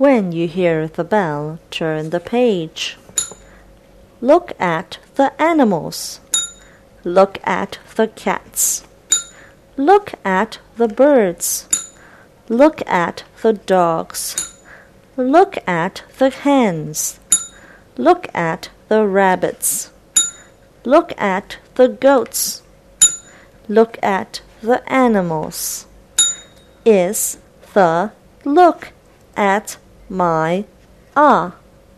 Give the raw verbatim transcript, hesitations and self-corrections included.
When you hear the bell, turn the page. Look at the animals. Look at the cats. Look at the birds. Look at the dogs. Look at the hens. Look at the rabbits. Look at the goats. Look at the animals. Is the look at my ah